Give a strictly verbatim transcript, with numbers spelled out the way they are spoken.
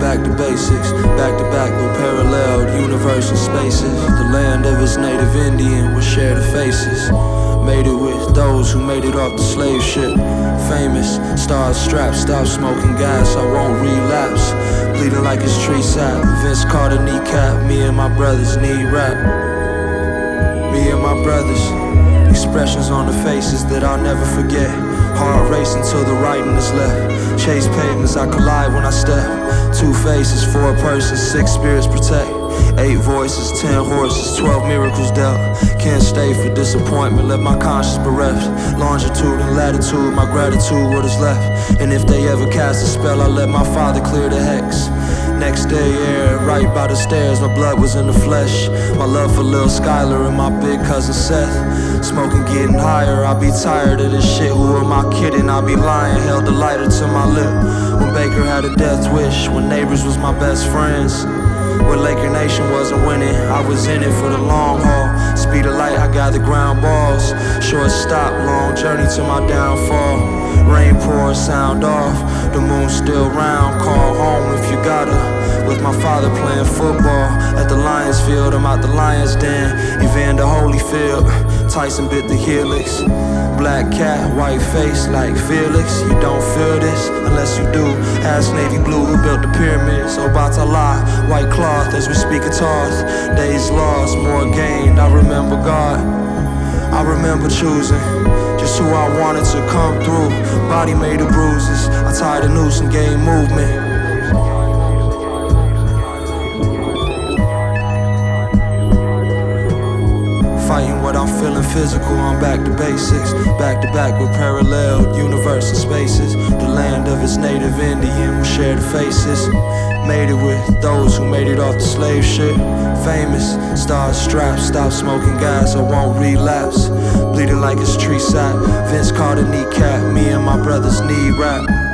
back to basics, back to back with paralleled universal spaces. The land of its native Indian will share the faces. Made it with those who made it off the slave ship. Famous, stars strapped, stop smoking gas, I won't relapse. Bleeding like it's tree sap, Vince Carter kneecap. Me and my brothers need rap. Me and my brothers. Expressions on the faces that I'll never forget. Heart racing till the writing is left. Chase pavements, I collide when I step. Two faces, four persons, six spirits protect. Eight voices, ten horses, twelve miracles dealt. Can't stay for disappointment, let my conscience bereft. Longitude and latitude, my gratitude, what is left. And if they ever cast a spell, I let my father clear the hex. Next day air, right by the stairs, my blood was in the flesh. My love for Lil Skylar and my big cousin Seth. Smoking getting higher, I be tired of this shit. Who am I kidding? I be lying, held the lighter to my lip. When Baker had a death wish, when neighbors was my best friends. When Laker Nation wasn't winning, I was in it for the long haul. Speed of light, I got the ground balls. Short stop, long journey to my downfall. Rain pours, sound off, the moon still round. Call home if you gotta. With my father playing football at the Lions Field, I'm out the Lions Den. Evander Holyfield, Tyson bit the helix. Black cat, white face like Felix. You don't feel this unless you do. Ask Navy Blue who built the pyramids. Obatala, white cloth as we speak of Toth. Days lost, more gained, I remember God. I remember choosing just who I wanted to come through. Body made of bruises, I tied a noose and gained movement. Fighting what I'm feeling physical, I'm back to basics. Back to back with paralleled universal spaces. The land of its native Indian will share the faces. Made it with those who made it off the slave ship. Famous, stars strapped, stop smoking gas, I won't relapse. Bleeding like it's tree sap, Vince Carter kneecap. Me and my brothers need rap.